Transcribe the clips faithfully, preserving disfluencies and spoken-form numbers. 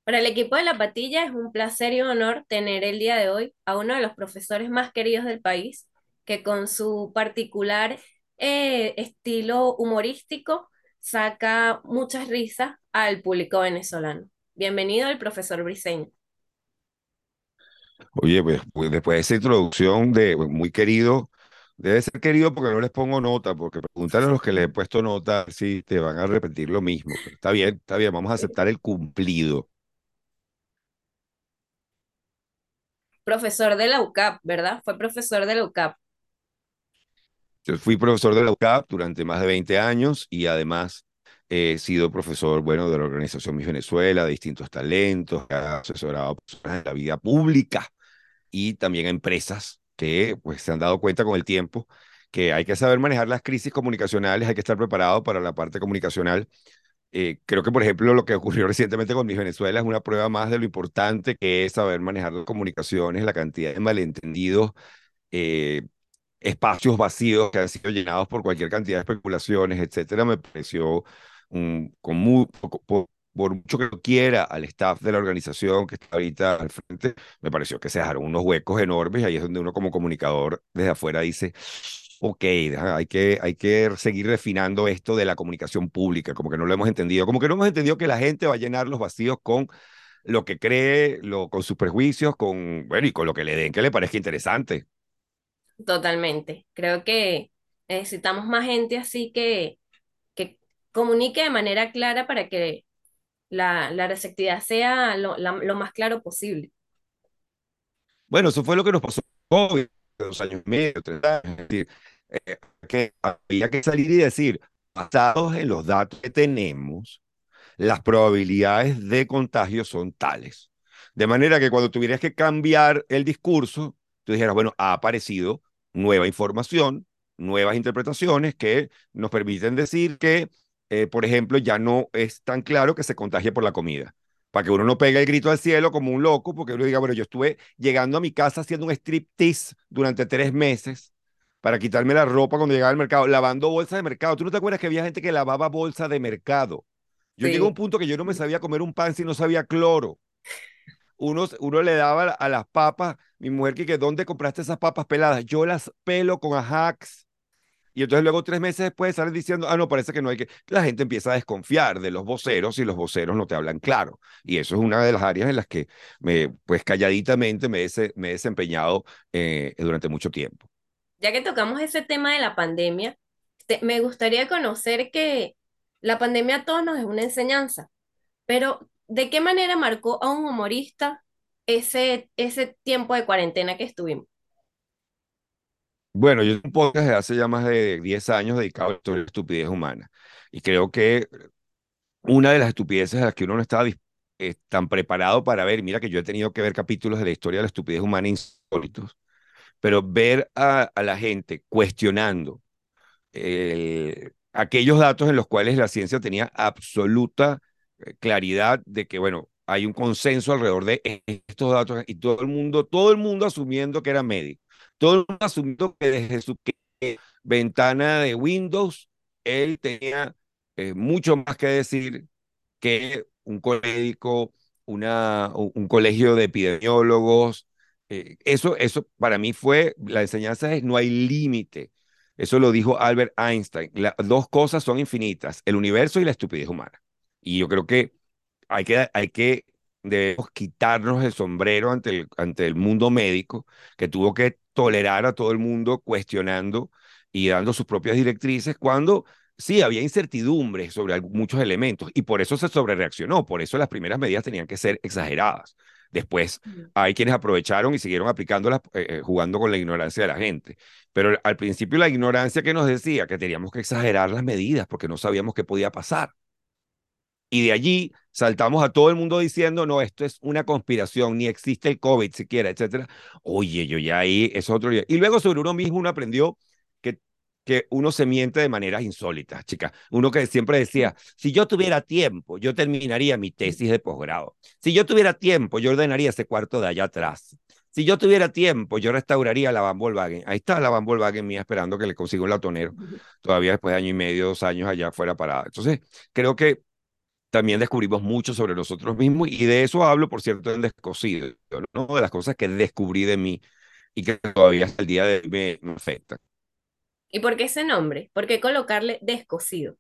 Para el equipo de La Patilla es un placer y un honor tener el día de hoy a uno de los profesores más queridos del país, que con su particular eh, estilo humorístico saca muchas risas al público venezolano. Bienvenido el profesor Briseño. Oye, pues, pues, después de esa introducción de pues, muy querido, debe ser querido porque no les pongo nota, porque pregúntale a los que les he puesto nota si te van a repetir lo mismo. Pero está bien, está bien, vamos a aceptar el cumplido. Profesor de la U C A P, ¿verdad? Fue profesor de la U C A P. Yo fui profesor de la U C A P durante más de veinte años y además he sido profesor, bueno, de la organización Miss Venezuela, de distintos talentos, he asesorado a personas en la vida pública y también a empresas que pues se han dado cuenta con el tiempo que hay que saber manejar las crisis comunicacionales, hay que estar preparado para la parte comunicacional. Eh, creo que, por ejemplo, lo que ocurrió recientemente con Miss Venezuela es una prueba más de lo importante que es saber manejar las comunicaciones, la cantidad de malentendidos, eh, espacios vacíos que han sido llenados por cualquier cantidad de especulaciones, etcétera. Me pareció un, con muy, por, por, por mucho que lo quiera al staff de la organización que está ahorita al frente, me pareció que se dejaron unos huecos enormes y ahí es donde uno como comunicador desde afuera dice, ok, deja, hay que, hay que seguir refinando esto de la comunicación pública, como que no lo hemos entendido, como que no hemos entendido que la gente va a llenar los vacíos con lo que cree, lo, con sus prejuicios, con, bueno, y con lo que le den que le parezca interesante. Totalmente. Creo que necesitamos más gente así que, que comunique de manera clara para que la, la receptividad sea lo, la- lo más claro posible. Bueno, eso fue lo que nos pasó con COVID, dos años y medio, tres años. Es decir, eh, que había que salir y decir, basados en los datos que tenemos, las probabilidades de contagio son tales. De manera que cuando tuvieras que cambiar el discurso, tú dijeras, bueno, ha aparecido nueva información, nuevas interpretaciones que nos permiten decir que, eh, por ejemplo, ya no es tan claro que se contagie por la comida. Para que uno no pegue el grito al cielo como un loco, porque uno diga, bueno, yo estuve llegando a mi casa haciendo un striptease durante tres meses para quitarme la ropa cuando llegaba al mercado, lavando bolsas de mercado. ¿Tú no te acuerdas que había gente que lavaba bolsa de mercado? Yo llegué a un Sí. punto que yo no me sabía comer un pan si no sabía cloro. Uno, uno le daba a las papas, mi mujer que, que ¿dónde compraste esas papas peladas? Yo las pelo con Ajax. Y entonces luego tres meses después salen diciendo, ah, no, parece que no hay que... La gente empieza a desconfiar de los voceros y los voceros no te hablan claro. Y eso es una de las áreas en las que me, pues calladitamente me, he, me he desempeñado eh, durante mucho tiempo. Ya que tocamos ese tema de la pandemia, te- me gustaría conocer que la pandemia a todos nos es una enseñanza, pero ¿de qué manera marcó a un humorista ese, ese tiempo de cuarentena que estuvimos? Bueno, yo tengo un podcast de hace ya más de diez años dedicado a la historia de la estupidez humana. Y creo que una de las estupideces a las que uno no estaba eh, tan preparado para ver, mira que yo he tenido que ver capítulos de la historia de la estupidez humana insólitos, pero ver a, a la gente cuestionando eh, aquellos datos en los cuales la ciencia tenía absoluta eh, claridad de que, bueno, hay un consenso alrededor de estos datos y todo el mundo, todo el mundo asumiendo que era médico, todo el mundo asumiendo que desde su ventana de Windows él tenía eh, mucho más que decir que un médico, una, un colegio de epidemiólogos. Eh, eso, eso para mí fue, la enseñanza es no hay límite. Eso lo dijo Albert Einstein. Las dos cosas son infinitas, el universo y la estupidez humana. Y yo creo que hay que, hay que debemos quitarnos el sombrero ante el, ante el mundo médico, que tuvo que tolerar a todo el mundo cuestionando y dando sus propias directrices cuando sí, había incertidumbre sobre muchos elementos y por eso se sobrereaccionó, por eso las primeras medidas tenían que ser exageradas. Después hay quienes aprovecharon y siguieron aplicándolas, eh, eh, jugando con la ignorancia de la gente. Pero al principio la ignorancia que nos decía que teníamos que exagerar las medidas porque no sabíamos qué podía pasar. Y de allí saltamos a todo el mundo diciendo, no, esto es una conspiración, ni existe el COVID siquiera, etcétera. Oye, yo ya ahí, eso es otro día. Y luego sobre uno mismo uno aprendió que, que uno se miente de maneras insólitas, chica. Uno que siempre decía, si yo tuviera tiempo, yo terminaría mi tesis de posgrado. Si yo tuviera tiempo, yo ordenaría ese cuarto de allá atrás. Si yo tuviera tiempo, yo restauraría la Van Volkswagen. Ahí está la Van Volkswagen mía esperando que le consiga un latonero. Todavía después de año y medio, dos años allá fuera parada. Entonces, creo que también descubrimos mucho sobre nosotros mismos y de eso hablo, por cierto, en Descosido, ¿no? De las cosas que descubrí de mí y que todavía hasta el día de hoy me, me afectan. ¿Y por qué ese nombre? ¿Por qué colocarle descosido?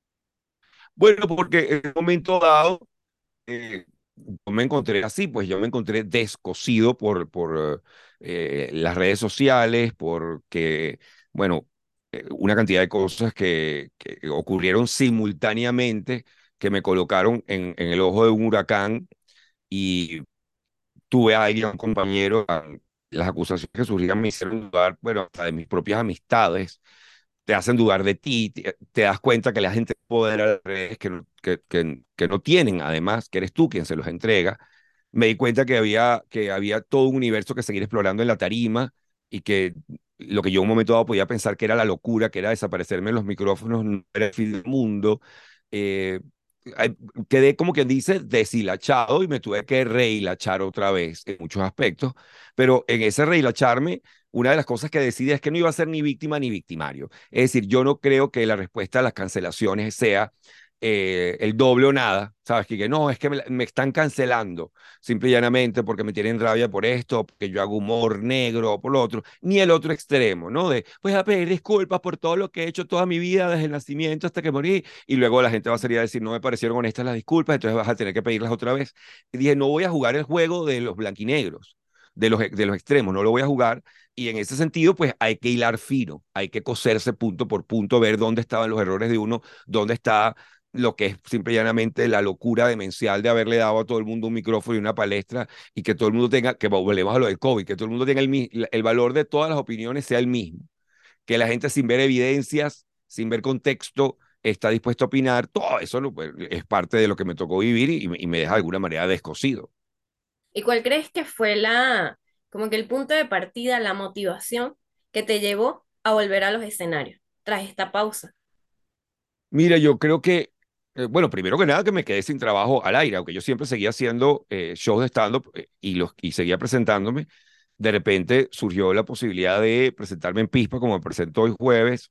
Bueno, porque en un momento dado eh, yo me encontré así, pues yo me encontré descosido por, por eh, las redes sociales, porque, bueno, eh, una cantidad de cosas que, que ocurrieron simultáneamente que me colocaron en, en el ojo de un huracán y tuve a alguien, un compañero, a- las acusaciones que surgían me hicieron dudar, bueno, hasta de mis propias amistades, te hacen dudar de ti, te, te das cuenta que la gente poder a las redes que, no- que, que, que no tienen, además, que eres tú quien se los entrega. Me di cuenta que había, que había todo un universo que seguir explorando en la tarima y que lo que yo en un momento dado podía pensar que era la locura, que era desaparecerme en los micrófonos, no era el fin del mundo. Eh, ay, Quedé como quien dice deshilachado y me tuve que rehilachar otra vez en muchos aspectos, pero en ese rehilacharme una de las cosas que decidí es que no iba a ser ni víctima ni victimario. Es decir, yo no creo que la respuesta a las cancelaciones sea eh, el doble o nada, ¿sabes? Que, que no, es que me, me, están cancelando simple y llanamente porque me tienen rabia por esto, porque yo hago humor negro o por lo otro, ni el otro extremo, ¿no? De, pues a pedir disculpas por todo lo que he hecho toda mi vida, desde el nacimiento hasta que morí, y luego la gente va a salir a decir, no me parecieron honestas las disculpas, entonces vas a tener que pedirlas otra vez. Y dije, no voy a jugar el juego de los blanquinegros, de los, de los extremos, no lo voy a jugar y en ese sentido, pues hay que hilar fino, hay que coserse punto por punto, ver dónde estaban los errores de uno, dónde está lo que es simple y llanamente la locura demencial de haberle dado a todo el mundo un micrófono y una palestra y que todo el mundo tenga, que volvemos a lo del COVID, que todo el mundo tenga el, el valor de todas las opiniones sea el mismo, que la gente sin ver evidencias, sin ver contexto, está dispuesto a opinar, todo eso no, pues, es parte de lo que me tocó vivir y, y me deja de alguna manera descosido. ¿Y cuál crees que fue la, como que el punto de partida, la motivación que te llevó a volver a los escenarios tras esta pausa? Mira, yo creo que, eh, bueno, primero que nada que me quedé sin trabajo al aire, aunque yo siempre seguía haciendo eh, shows de stand-up eh, y, los, y seguía presentándome, de repente surgió la posibilidad de presentarme en Pispa, como me presento hoy jueves,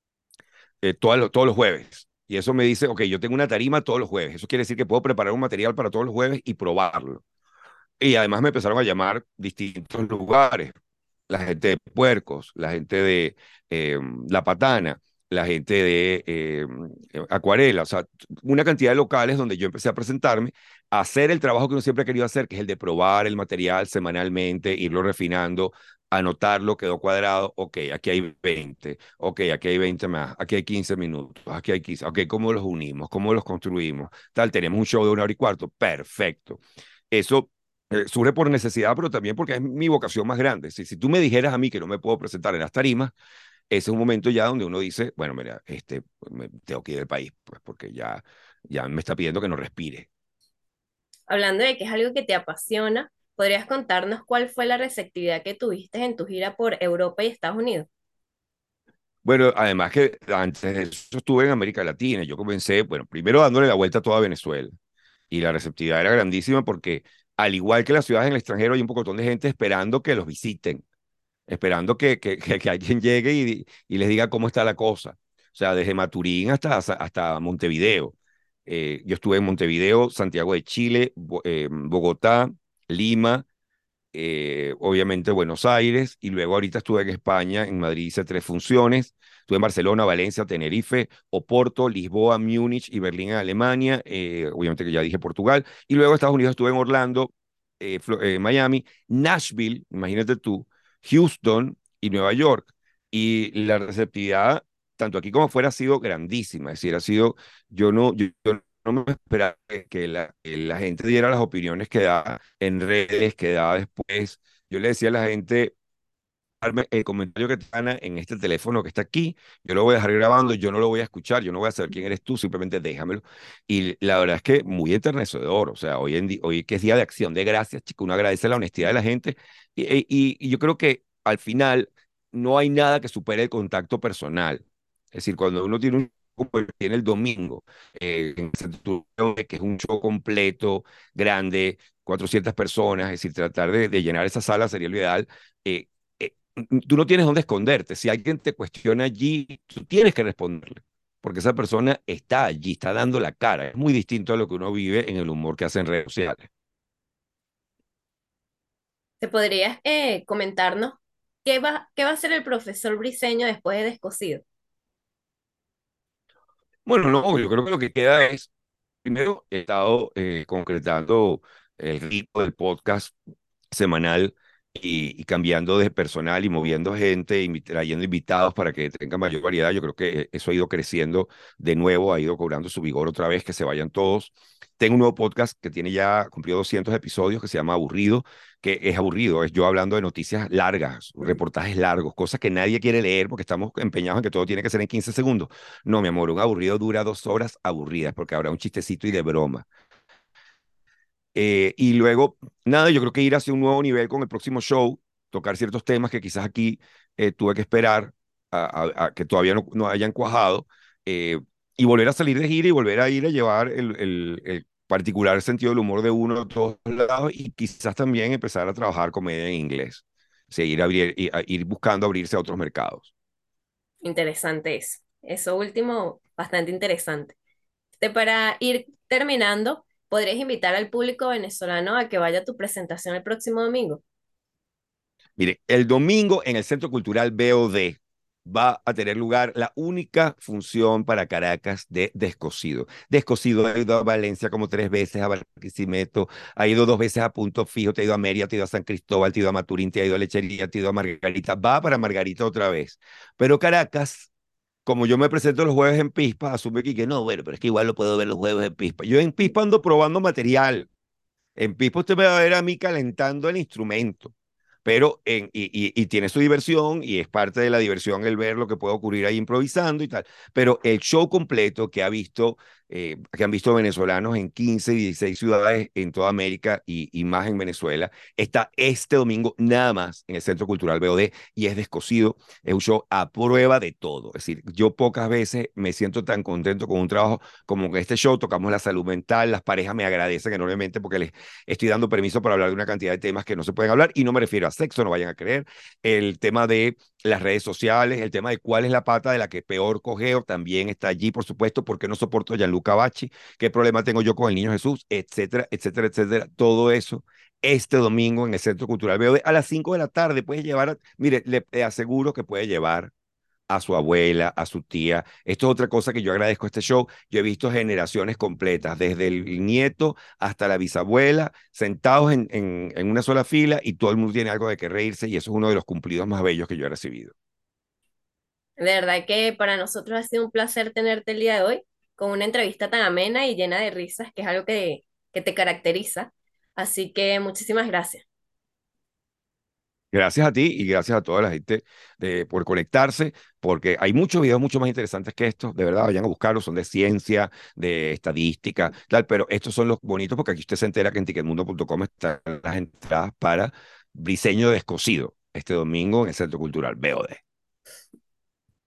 eh, todos los, todos los jueves. Y eso me dice, ok, yo tengo una tarima todos los jueves. Eso quiere decir que puedo preparar un material para todos los jueves y probarlo. Y además me empezaron a llamar distintos lugares, la gente de Puercos, la gente de eh, La Patana, la gente de eh, Acuarela, o sea, una cantidad de locales donde yo empecé a presentarme, a hacer el trabajo que uno siempre ha querido hacer, que es el de probar el material semanalmente, irlo refinando, anotarlo, quedó cuadrado, ok, aquí hay veinte, ok, aquí hay veinte más, aquí hay quince minutos, aquí hay quince, ok, ¿cómo los unimos? ¿Cómo los construimos? Tal, tenemos un show de una hora y cuarto, perfecto. Eso eh, surge por necesidad, pero también porque es mi vocación más grande. Si, si tú me dijeras a mí que no me puedo presentar en las tarimas, ese es un momento ya donde uno dice, bueno, mira, este, me tengo que ir del país, pues porque ya, ya me está pidiendo que no respire. Hablando de que es algo que te apasiona, ¿podrías contarnos cuál fue la receptividad que tuviste en tu gira por Europa y Estados Unidos? Bueno, además que antes de eso estuve en América Latina. Yo comencé, bueno, primero dándole la vuelta a toda Venezuela y la receptividad era grandísima porque al igual que las ciudades en el extranjero hay un pocotón de gente esperando que los visiten, esperando que, que, que, que alguien llegue y, y, les diga cómo está la cosa. O sea, desde Maturín hasta, hasta Montevideo. Eh, yo estuve en Montevideo, Santiago de Chile, Bo eh, Bogotá, Lima, eh, obviamente Buenos Aires, y luego ahorita estuve en España, en Madrid hice tres funciones, estuve en Barcelona, Valencia, Tenerife, Oporto, Lisboa, Múnich y Berlín en Alemania, eh, obviamente que ya dije Portugal, y luego en Estados Unidos estuve en Orlando, eh, eh, Miami, Nashville, imagínate tú, Houston y Nueva York, y la receptividad, tanto aquí como afuera, ha sido grandísima, es decir, ha sido, yo no, yo, yo no me esperaba que la, que la gente diera las opiniones que da en redes, que da después. Yo le decía a la gente, darme el comentario que te gana en este teléfono que está aquí, yo lo voy a dejar grabando, yo no lo voy a escuchar, yo no voy a saber quién eres tú, simplemente déjamelo. Y la verdad es que muy enternecedor, o sea, hoy, en di- hoy que es día de acción de gracias, chico, uno agradece la honestidad de la gente y, y, y y yo creo que al final no hay nada que supere el contacto personal. Es decir, cuando uno tiene un como el que tiene el domingo, eh, en Santurce, que es un show completo, grande, cuatrocientas personas, es decir, tratar de, de llenar esa sala sería lo ideal. eh, eh, tú no tienes dónde esconderte. Si alguien te cuestiona allí, tú tienes que responderle. porque esa persona está allí, está dando la cara. Es muy distinto a lo que uno vive en el humor que hace en redes sociales. ¿Te podrías eh, comentarnos qué va, qué va a hacer el profesor Briseño después de Descosido? Bueno, no, yo creo que lo que queda es, primero, he estado eh, concretando el ritmo del podcast semanal y, y cambiando de personal y moviendo gente, invi- trayendo invitados para que tenga mayor variedad. Yo creo que eso ha ido creciendo de nuevo, ha ido cobrando su vigor otra vez, que se vayan todos. Tengo un nuevo podcast que tiene ya cumplido doscientos episodios que se llama Aburrido, que es aburrido, es yo hablando de noticias largas, reportajes largos, cosas que nadie quiere leer porque estamos empeñados en que todo tiene que ser en quince segundos. No, mi amor, un aburrido dura dos horas aburridas porque habrá un chistecito y de broma. Eh, y luego, nada, yo creo que ir hacia un nuevo nivel con el próximo show, tocar ciertos temas que quizás aquí eh, tuve que esperar a, a- a que todavía no, no hayan cuajado, eh, y volver a salir de gira y volver a ir a llevar el, el- el particular sentido del humor de uno a todos lados y quizás también empezar a trabajar comedia en inglés. O sea, ir, a abrir, ir, a- ir buscando abrirse a otros mercados. Interesante eso. Eso último, bastante interesante. Este, para ir terminando, ¿podrías invitar al público venezolano a que vaya a tu presentación el próximo domingo? Mire, el domingo en el Centro Cultural B O D va a tener lugar la única función para Caracas de Descosido. Descosido ha ido a Valencia como tres veces, a Barquisimeto, ha ido dos veces a Punto Fijo, te ha ido a Mérida, te ha ido a San Cristóbal, te ha ido a Maturín, te ha ido a Lechería, te ha ido a Margarita. Va para Margarita otra vez. Pero Caracas, como yo me presento los jueves en Pispa, asume que no, bueno, pero es que igual lo puedo ver los jueves en Pispa. Yo en Pispa ando probando material. En Pispa usted me va a ver a mí calentando el instrumento, pero en, y, y, y, tiene su diversión y es parte de la diversión el ver lo que puede ocurrir ahí improvisando y tal. Pero el show completo que ha visto, eh, que han visto venezolanos en quince, dieciséis ciudades en toda América y, y más en Venezuela, está este domingo nada más en el Centro Cultural B O D y es Descosido. Es un show a prueba de todo. Es decir, yo pocas veces me siento tan contento con un trabajo como en este show. Tocamos la salud mental, las parejas me agradecen enormemente porque les estoy dando permiso para hablar de una cantidad de temas que no se pueden hablar y no me refiero a sexo, no vayan a creer, el tema de las redes sociales, el tema de cuál es la pata de la que peor cogeo, también está allí, por supuesto, porque no soporto a Gianluca Bacci, qué problema tengo yo con el niño Jesús, etcétera, etcétera, etcétera, todo eso este domingo en el Centro Cultural B O D a las cinco de la tarde, puedes llevar, a, mire, le, le aseguro que puede llevar a su abuela, a su tía. Esto es otra cosa que yo agradezco a este show. Yo he visto generaciones completas, desde el nieto hasta la bisabuela, sentados en, en, en una sola fila y todo el mundo tiene algo de qué reírse y eso es uno de los cumplidos más bellos que yo he recibido. De verdad que para nosotros ha sido un placer tenerte el día de hoy con una entrevista tan amena y llena de risas, que es algo que, que te caracteriza. Así que muchísimas gracias. Gracias a ti y gracias a toda la gente de, por conectarse, porque hay muchos videos mucho más interesantes que estos, de verdad, vayan a buscarlos, son de ciencia, de estadística, tal, pero estos son los bonitos porque aquí usted se entera que en ticketmundo punto com están las entradas para Briseño Descosido, este domingo en el Centro Cultural B O D.